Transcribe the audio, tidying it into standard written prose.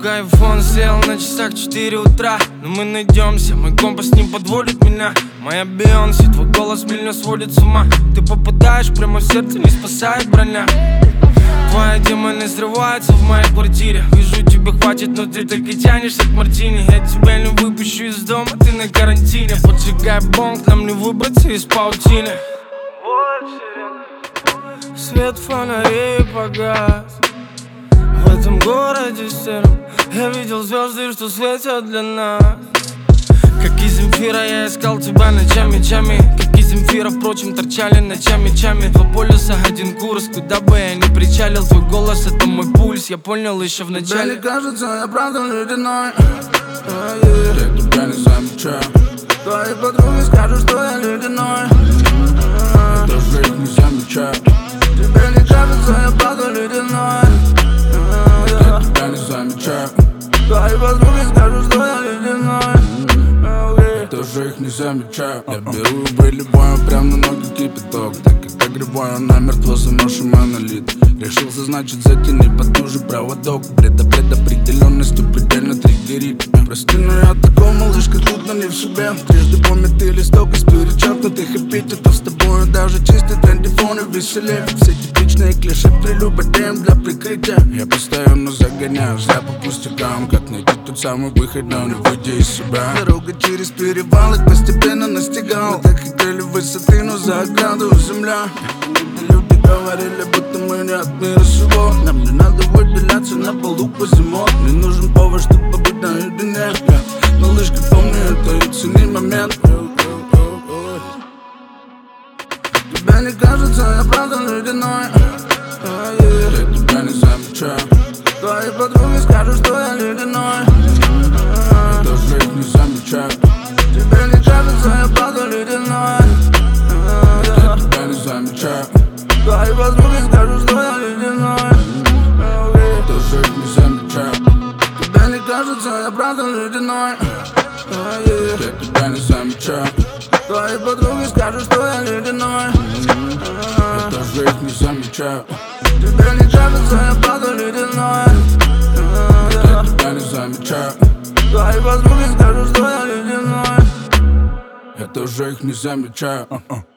Сука, айфон сел на часах 4 утра. Но мы найдемся, мой компас не подводит меня. Моя Бейонсе, твой голос меня сводит с ума. Ты попадаешь прямо в сердце, не спасает броня. Твои демоны срываются в моей квартире. Вижу, тебе хватит, но ты так и тянешься к мартини. Я тебя не выпущу из дома, ты на карантине. Поджигай бонг, нам не выбраться из паутины. Свет фонарей погас в этом городе сером. Я видел звезды, что светят для нас. Как из Земфира я искал тебя ночами. Как из Земфира, впрочем, торчали ночами. Два полюса, один курс. Куда бы я ни причалил, твой голос — это мой пульс. Я понял еще в начале. Тебе не кажется, я правда ледяной. Я тебя не замечаю. Твои подруги скажут, что я ледяной. Я даже их не замечаю. Тебе не кажется, я правда ледяной. Я тебя не замечаю. Твои подруги скажут, что я ледяной. Я тоже их не замечаю. Я беру и выливаю прям на ноги кипяток. Так как огреваю намертво замерзший монолит. Решился, значит, затяни потуже проводок. Предопределенностью предельно триггерит. Прости, но я такой малышка, трудно не в себе. Трижды помятый листок из перечеркнутых эпитетов. С тобою даже чистый трендифон и веселее. Все типичные клише прелюбодеем для прикрытия. Я постоянно загоняю зря по пустякам. Как найти тот самый выход, но не выйдя из себя. Дорога через перевал их постепенно настигал. Мы так хотели высоты, но за ограду земля. Люди говорили, будто мы не от мира сего. Нам не надо выделяться на полу по зимот. Мне нужен повод, чтобы побыть наедине. Малышка, помни это и цени момент. Тебе не кажется, я правда ледяной. Я тебя не замечаю. Твои подруги скажут, что я ледяной. Я даже их не замечаю. Тебе не кажется, я правда ледяной. Я тебя не замечаю. Твои подруги скажут, что я ледяной. Я даже их не замечаю. Тебе не кажется, я правда ледяной. Я тебя не замечаю. Твои подруги скажут, что я ледяной. Я даже их не замечаю. Тебе не кажется, я правда ледяной. Я тебя не замечаю. Твои подруги скажут, что я ледяной. Я тоже их не замечаю.